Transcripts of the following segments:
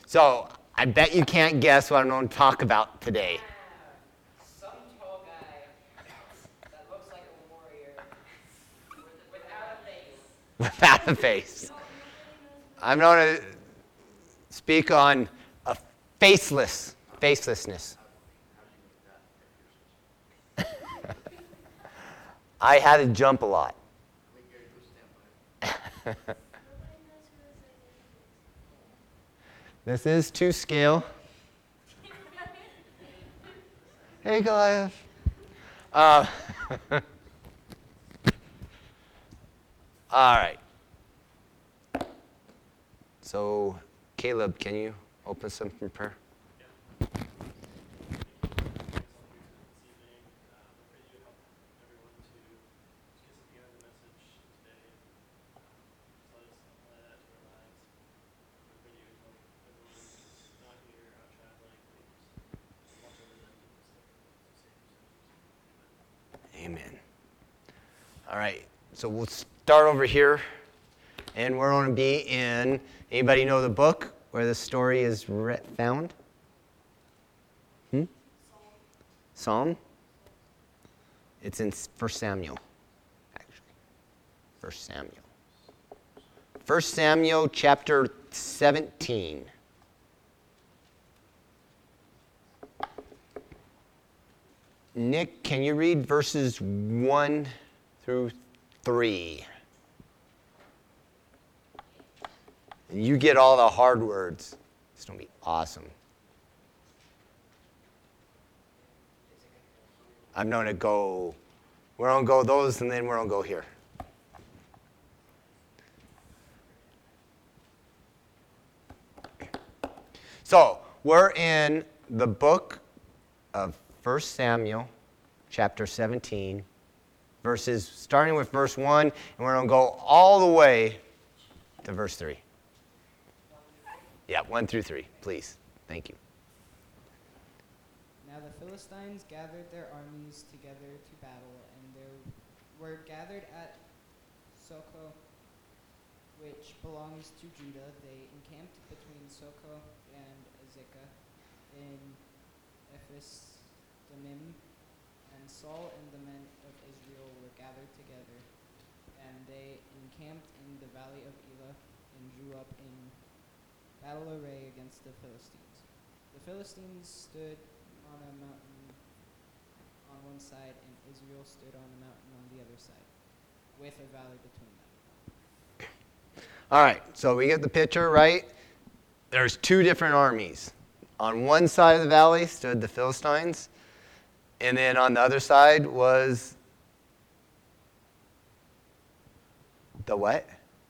So I bet you can't guess what I'm going to talk about today. Some tall guy that looks like a warrior without a face. Without a face. I'm going to speak on a facelessness. I had to jump a lot. This is to scale. Hey, Goliath. All right. So, Caleb, can you open some in prayer? Amen. All right, so we'll start over here, and we're going to be in, anybody know the book where the story is found? Psalm? It's in 1 Samuel, actually. 1 Samuel. 1 Samuel chapter 17. Nick, can you read verses 1 through 3? You get all the hard words. It's going to be awesome. We're going to go those, and then we're going to go here. So, we're in the book of 1 Samuel, chapter 17, starting with verse 1, and we're going to go all the way to verse 3. Yeah, 1 through 3, please. Thank you. Now the Philistines gathered their armies together to battle, and there were gathered at Socoh, which belongs to Judah. They encamped between Socoh and Azekah in Ephes-Dammim, and Saul and the men of Israel were gathered together, and they encamped in the valley of Elah and drew up in battle array against the Philistines. The Philistines stood on a mountain on one side, and Israel stood on a mountain on the other side, with a valley between them. All right, so we get the picture, right? There's two different armies. On one side of the valley stood the Philistines, and then on the other side was the what?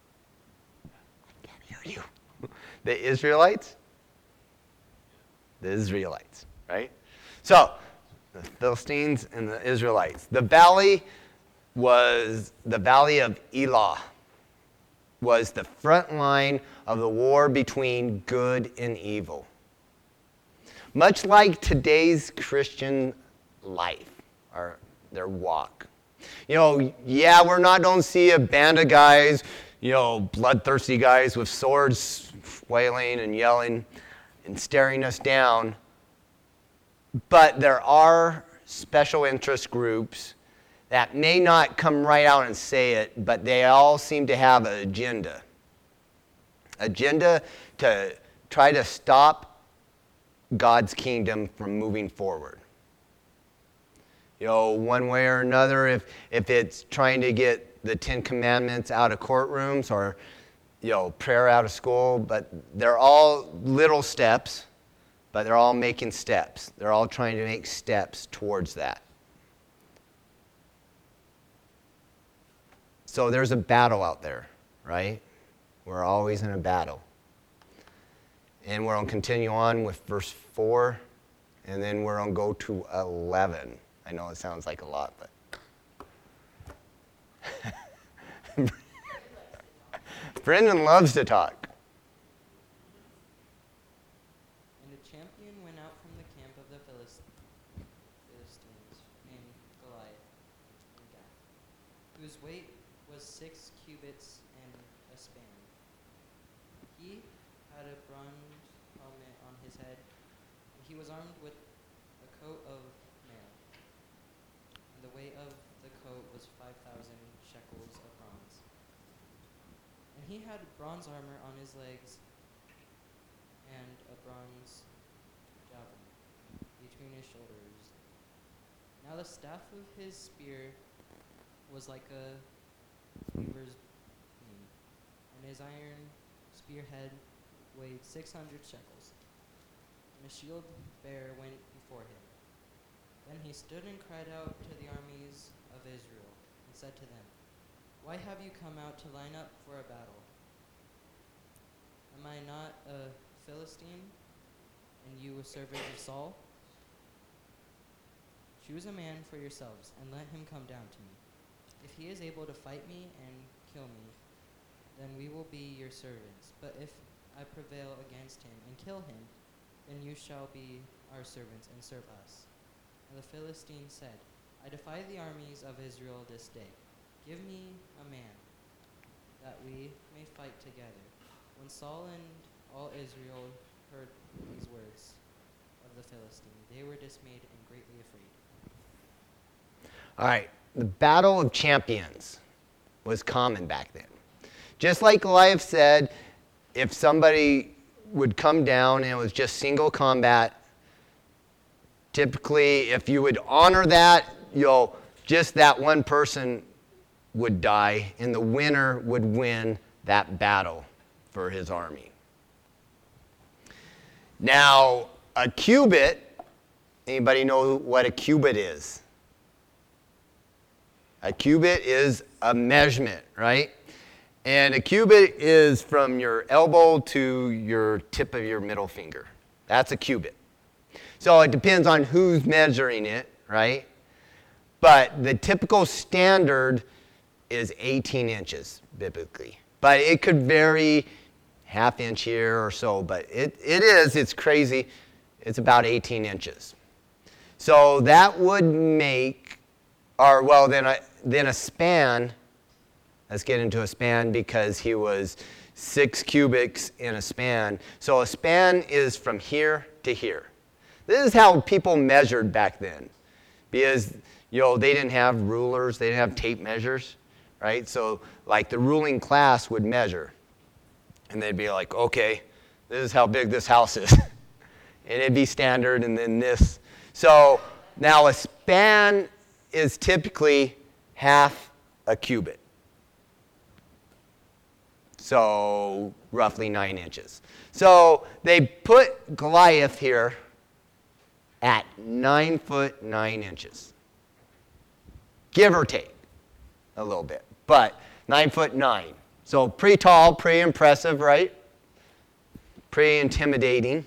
I can't hear you. The Israelites? The Israelites, right? So, the Philistines and the Israelites. The valley was the valley of Elah, was the front line of the war between good and evil. Much like today's Christian life, or their walk. You know, yeah, don't see a band of guys, bloodthirsty guys with swords wailing and yelling and staring us down. But there are special interest groups that may not come right out and say it, but they all seem to have an agenda. Agenda to try to stop God's kingdom from moving forward. One way or another, if it's trying to get the 10 Commandments out of courtrooms or, prayer out of school, but they're all little steps, but they're all making steps. They're all trying to make steps towards that. So there's a battle out there, right? We're always in a battle. And we're going to continue on with verse 4, and then we're going to go to 11. I know it sounds like a lot, but Brendan loves to talk. And a champion went out from the camp of the Philistines, named Goliath, in Gath, whose weight was 6 cubits and a span. He had a bronze helmet head, and he was armed with a coat of mail. And the weight of the coat was 5,000 shekels of bronze. And he had bronze armor on his legs and a bronze javelin between his shoulders. Now the staff of his spear was like a weaver's beam, and his iron spearhead weighed 600 shekels. And a shield bearer went before him. Then he stood and cried out to the armies of Israel, and said to them, "Why have you come out to line up for a battle? Am I not a Philistine, and you a servant of Saul? Choose a man for yourselves, and let him come down to me. If he is able to fight me and kill me, then we will be your servants. But if I prevail against him and kill him, then you shall be our servants and serve us." And the Philistine said, "I defy the armies of Israel this day. Give me a man, that we may fight together." When Saul and all Israel heard these words of the Philistine, they were dismayed and greatly afraid. All right, the Battle of Champions was common back then. Just like Goliath said, if somebody would come down and it was just single combat, typically if you would honor that, just that one person would die, and the winner would win that battle for his army. Now, a cubit, anybody know what a cubit is? A cubit is a measurement, right? And a cubit is from your elbow to your tip of your middle finger. That's a cubit. So it depends on who's measuring it, right? But the typical standard is 18 inches, biblically. But it could vary half inch here or so, but it's crazy. It's about 18 inches. So that would make, then a span, let's get into a span because he was 6 cubits in a span. So a span is from here to here. This is how people measured back then, because they didn't have rulers, they didn't have tape measures, right? So like the ruling class would measure, and they'd be like, okay, this is how big this house is. And it'd be standard, and then this. So now a span is typically half a cubit. So roughly 9 inches. So they put Goliath here at 9 foot 9 inches. Give or take a little bit, but 9 foot 9. So pretty tall, pretty impressive, right? Pretty intimidating.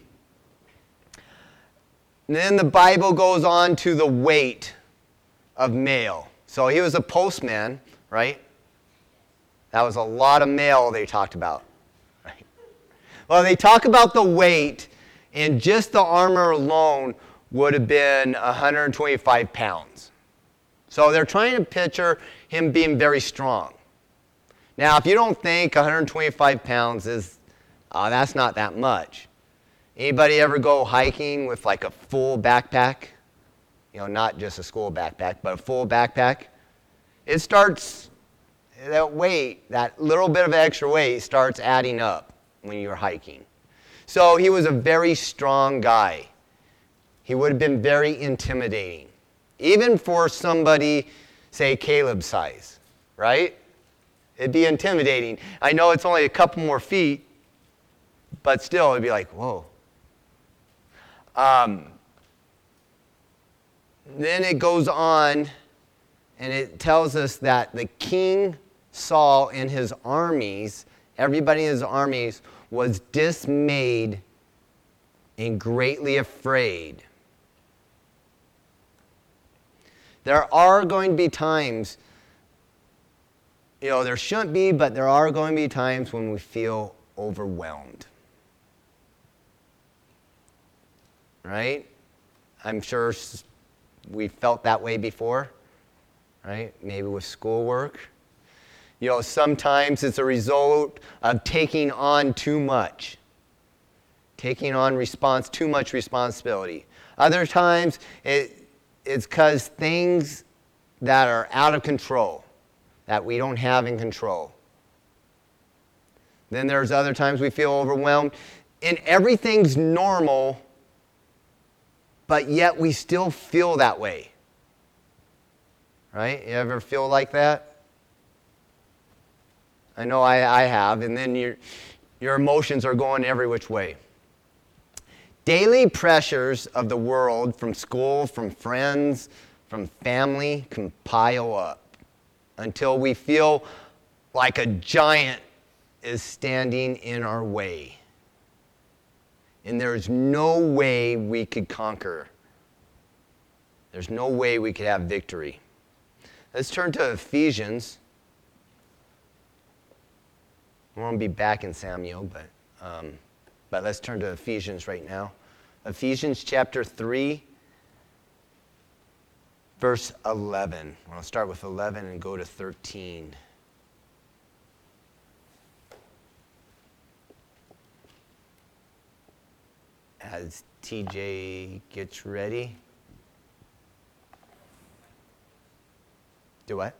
And then the Bible goes on to the weight of mail. So he was a postman, right? That was a lot of mail they talked about, right? Well, they talk about the weight, and just the armor alone would have been 125 pounds. So they're trying to picture him being very strong. Now, if you don't think 125 pounds is, that's not that much. Anybody ever go hiking with like a full backpack? Not just a school backpack, but a full backpack. It starts, that weight, that little bit of extra weight starts adding up when you're hiking. So he was a very strong guy. He would have been very intimidating. Even for somebody, say, Caleb's size, right? It'd be intimidating. I know it's only a couple more feet, but still, it'd be like, whoa. Then it goes on, and it tells us that the King Saul and his armies, everybody in his armies, was dismayed and greatly afraid. There are going to be times, there shouldn't be, but there are going to be times when we feel overwhelmed. Right? I'm sure we felt that way before, right? Maybe with schoolwork. Sometimes it's a result of taking on too much. taking on too much responsibility. Other times, it's because things that are out of control, that we don't have in control. Then there's other times we feel overwhelmed, and everything's normal, but yet we still feel that way. Right? You ever feel like that? I know I have, and then your emotions are going every which way. Daily pressures of the world, from school, from friends, from family, can pile up until we feel like a giant is standing in our way. And there's no way we could conquer. There's no way we could have victory. Let's turn to Ephesians. I want to be back in Samuel, but let's turn to Ephesians right now. Ephesians chapter 3, verse 11. I'll start with 11 and go to 13. As TJ gets ready. Do what?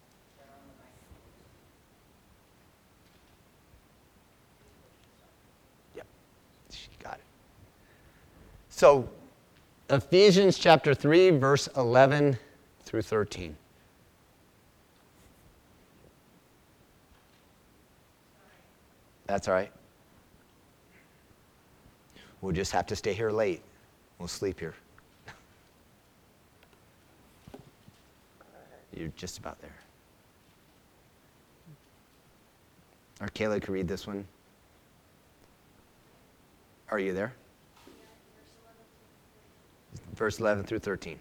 Yep, she got it. So, Ephesians chapter 3, verse 11 through 13. That's all right. We'll just have to stay here late. We'll sleep here. You're just about there. Or Kayla could read this one. Are you there? Verse 11 through 13.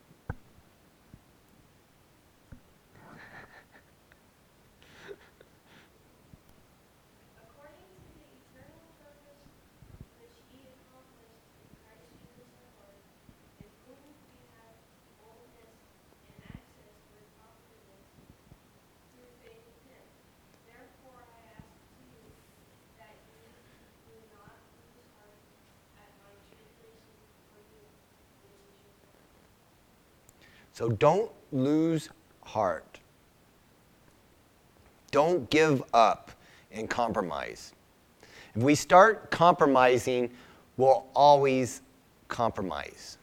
So don't lose heart. Don't give up and compromise. If we start compromising, we'll always compromise.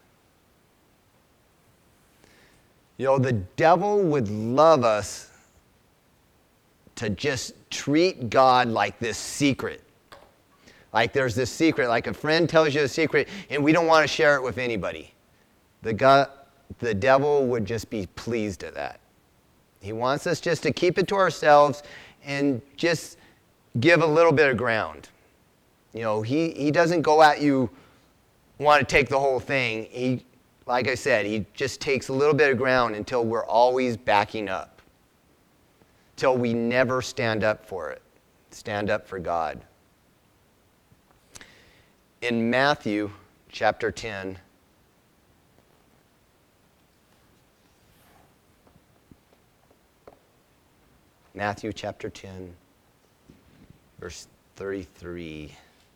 You know, the devil would love us to just treat God like this secret. Like there's this secret, like a friend tells you a secret, and we don't want to share it with anybody. The devil would just be pleased at that. He wants us just to keep it to ourselves and just give a little bit of ground. You know, he doesn't go at you, want to take the whole thing. Like I said, he just takes a little bit of ground until we're always backing up. Till we never stand up for it. Stand up for God. In Matthew chapter 10, Matthew chapter 10, verse 33.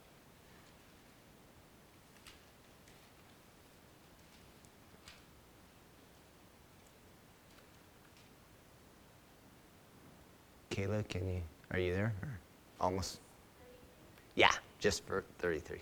Kayla, are you there? Or almost? Yeah, just for 33.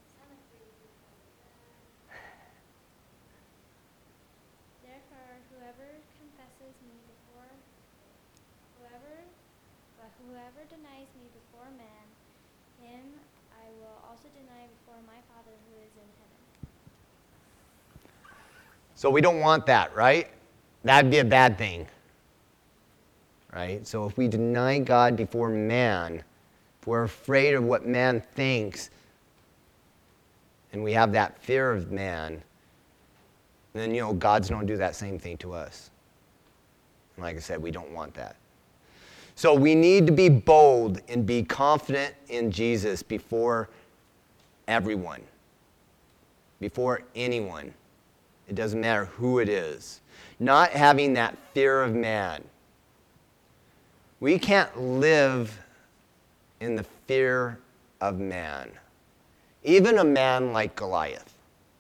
Whoever denies me before man, him I will also deny before my Father who is in heaven. So we don't want that, right? That'd be a bad thing. Right? So if we deny God before man, if we're afraid of what man thinks, and we have that fear of man, then, God's going to do that same thing to us. And like I said, we don't want that. So we need to be bold and be confident in Jesus before everyone, before anyone. It doesn't matter who it is. Not having that fear of man. We can't live in the fear of man. even a man like Goliath.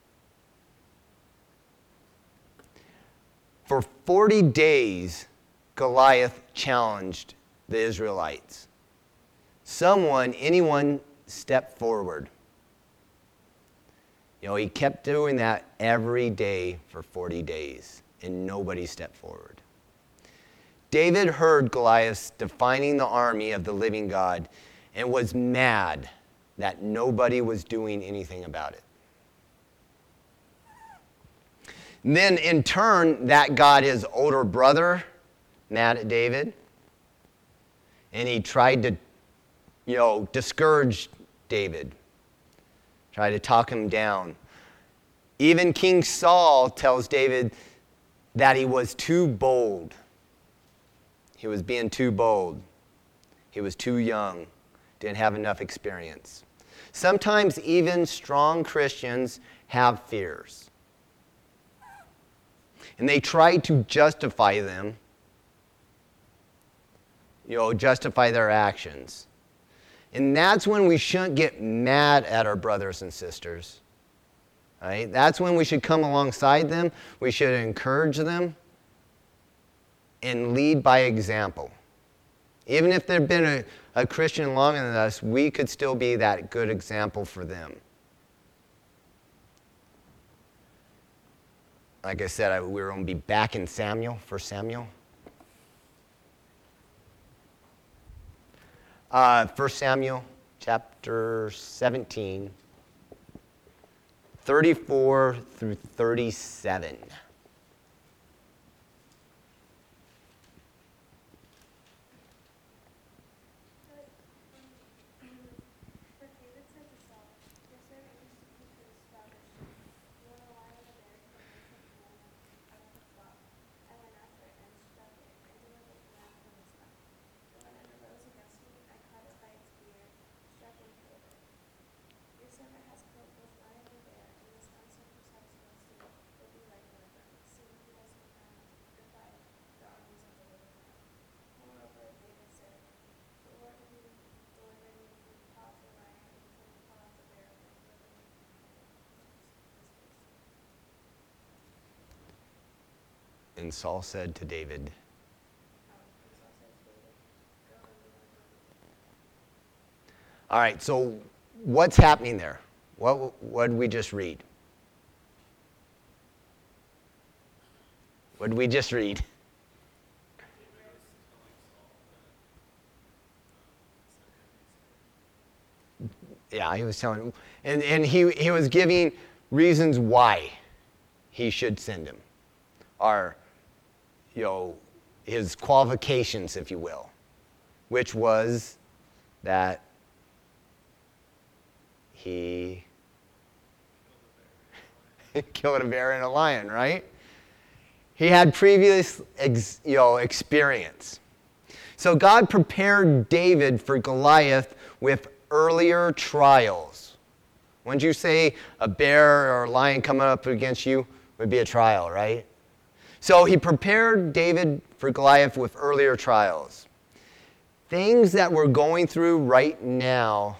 For 40 days, Goliath challenged the Israelites. Anyone stepped forward. He kept doing that every day for 40 days, and nobody stepped forward. David heard Goliath defining the army of the living God and was mad that nobody was doing anything about it. And then, in turn, that got his older brother mad at David, and he tried to, discourage David, tried to talk him down. Even King Saul tells David that he was too bold. He was being too bold. He was too young, didn't have enough experience. Sometimes even strong Christians have fears. And they try to justify them, justify their actions. And that's when we shouldn't get mad at our brothers and sisters. Right? That's when we should come alongside them. We should encourage them and lead by example. Even if they've been a Christian longer than us, we could still be that good example for them. Like I said, we're going to be back in Samuel, 1 Samuel. 1 Samuel chapter 17, 34 through 37. And Saul said to David, all right, so what's happening there? What did we just read? What did we just read? Yeah, he was telling him. And he was giving reasons why he should send him. Or, his qualifications, if you will, which was that he killed a bear and a lion, right? He had previous experience. So God prepared David for Goliath with earlier trials. When you say a bear or a lion coming up against you would be a trial, right? So he prepared David for Goliath with earlier trials. Things that we're going through right now,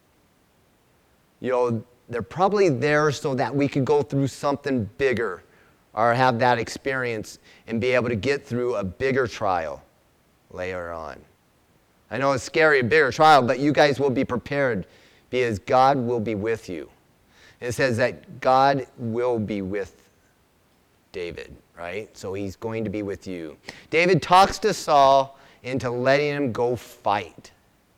they're probably there so that we could go through something bigger or have that experience and be able to get through a bigger trial later on. I know it's scary, a bigger trial, but you guys will be prepared because God will be with you. It says that God will be with David, right? So he's going to be with you. David talks to Saul into letting him go fight.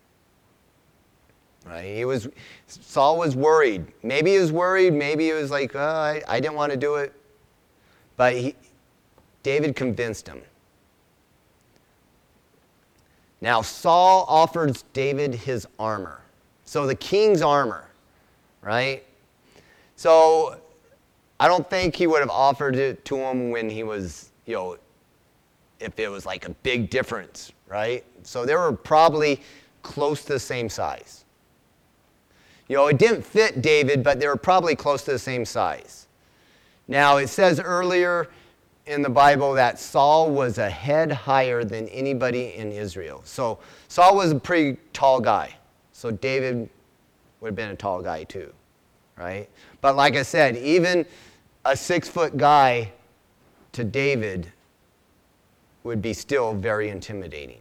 Right? Saul was worried. Maybe he was worried. Maybe he was like, I didn't want to do it. But David convinced him. Now Saul offers David his armor. So the king's armor, right? So I don't think he would have offered it to him when he was, if it was like a big difference, right? So they were probably close to the same size. It didn't fit David, but they were probably close to the same size. Now, it says earlier in the Bible that Saul was a head higher than anybody in Israel. So Saul was a pretty tall guy. So David would have been a tall guy too. right? But like I said, even a 6-foot guy to David would be still very intimidating.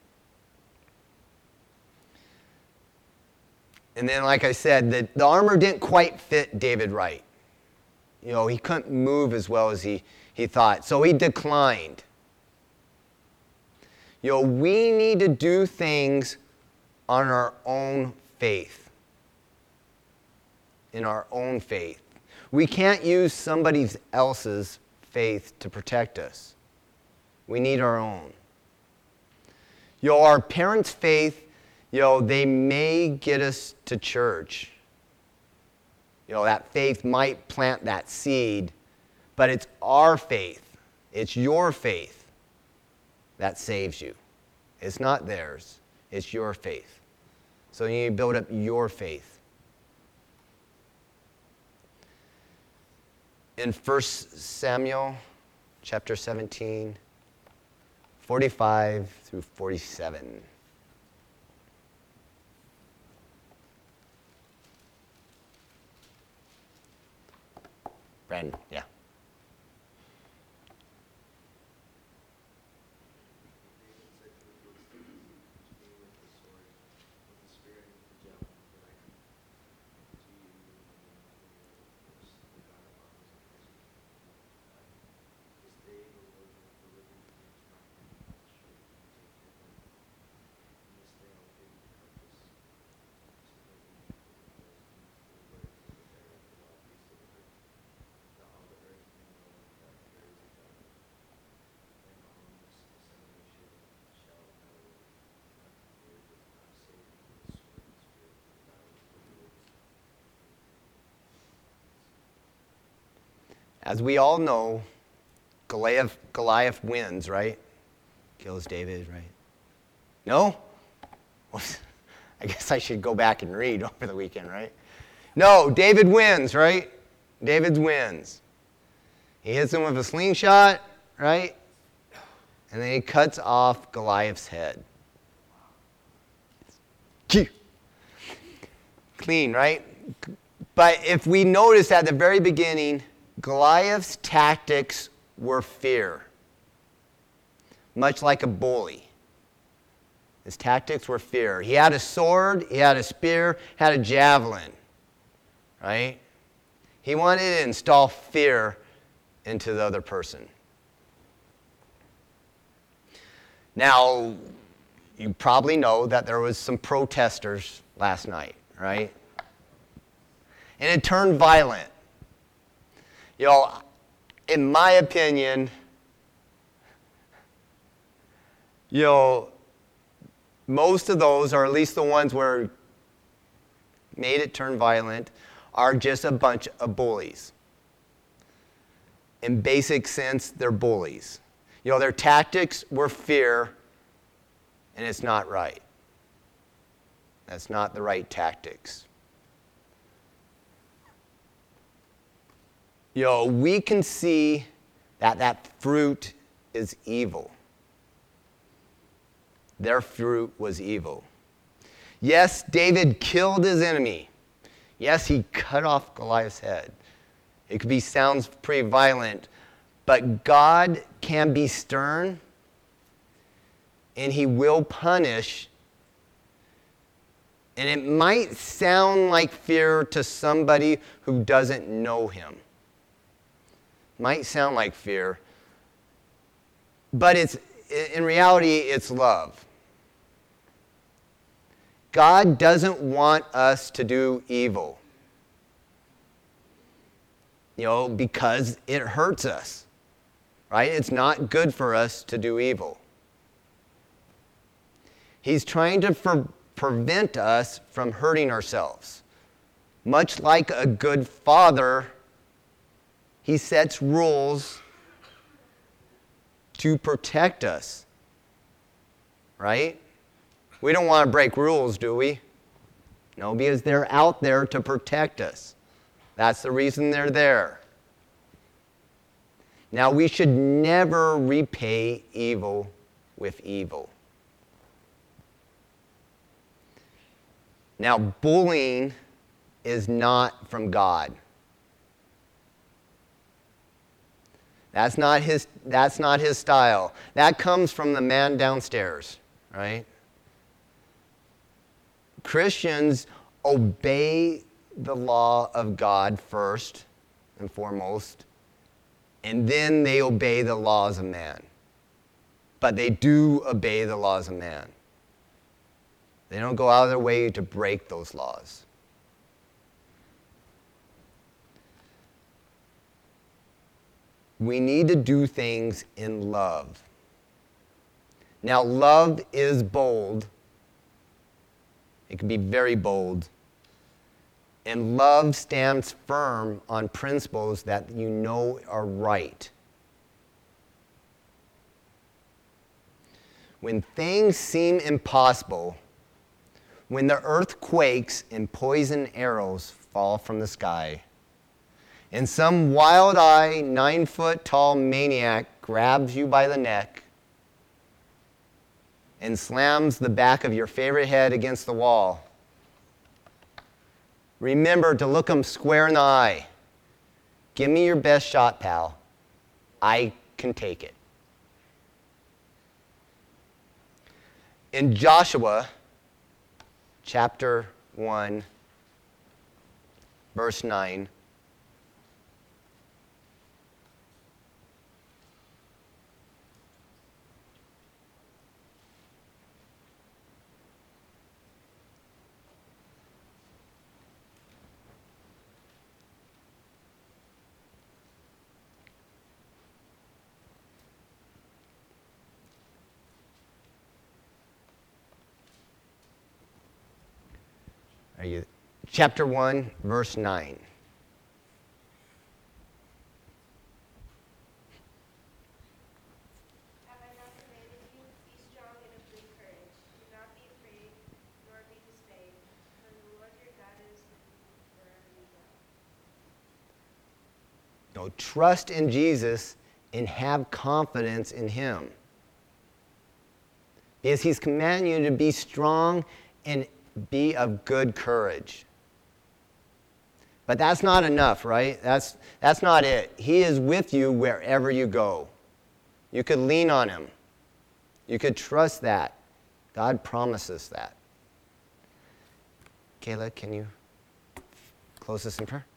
And then, like I said, the armor didn't quite fit David right. He couldn't move as well as he thought, so he declined. We need to do things on our own faith. In our own faith. We can't use somebody else's faith to protect us. We need our own. Our parents' faith, they may get us to church. That faith might plant that seed, but it's our faith. It's your faith that saves you. It's not theirs. It's your faith. So you need to build up your faith. In 1 Samuel chapter 17, 45 through 47. Brandon, yeah. As we all know, Goliath wins, right? Kills David, right? No? I guess I should go back and read over the weekend, right? No, David wins, right? David wins. He hits him with a slingshot, right? And then he cuts off Goliath's head. Clean, right? But if we notice at the very beginning, Goliath's tactics were fear, much like a bully. His tactics were fear. He had a sword, he had a spear, had a javelin, right? He wanted to install fear into the other person. Now, you probably know that there was some protesters last night, right? And it turned violent. In my opinion, most of those, or at least the ones where made it turn violent, are just a bunch of bullies. In basic sense, they're bullies. Their tactics were fear, and it's not right. That's not the right tactics. We can see that fruit is evil. Their fruit was evil. Yes, David killed his enemy. Yes, he cut off Goliath's head. It sounds pretty violent, but God can be stern, and he will punish. And it might sound like fear to somebody who doesn't know him. Might sound like fear, but in reality, it's love. God doesn't want us to do evil, because it hurts us, right? It's not good for us to do evil. He's trying to prevent us from hurting ourselves. Much like a good father, he sets rules to protect us, right? We don't want to break rules, do we? No, because they're out there to protect us. That's the reason they're there. Now, we should never repay evil with evil. Now, bullying is not from God. That's not his style. That comes from the man downstairs, right? Christians obey the law of God first and foremost, and then they obey the laws of man. But they do obey the laws of man. They don't go out of their way to break those laws. We need to do things in love. Now, love is bold. It can be very bold. And love stands firm on principles that you know are right. When things seem impossible, when the earth quakes and poison arrows fall from the sky, and some wild-eyed, 9-foot-tall maniac grabs you by the neck and slams the back of your favorite head against the wall, remember to look them square in the eye. Give me your best shot, pal. I can take it. In Joshua chapter 1, verse 9, chapter 1, verse 9. Have I not commanded you? Be strong and of good courage. Do not be afraid, nor be dismayed, for the Lord your God is with you wherever you go. No, trust in Jesus and have confidence in him. Because he's commanding you to be strong and be of good courage. But that's not enough, right? That's not it. He is with you wherever you go. You could lean on him. You could trust that. God promises that. Kayla, can you close this in prayer?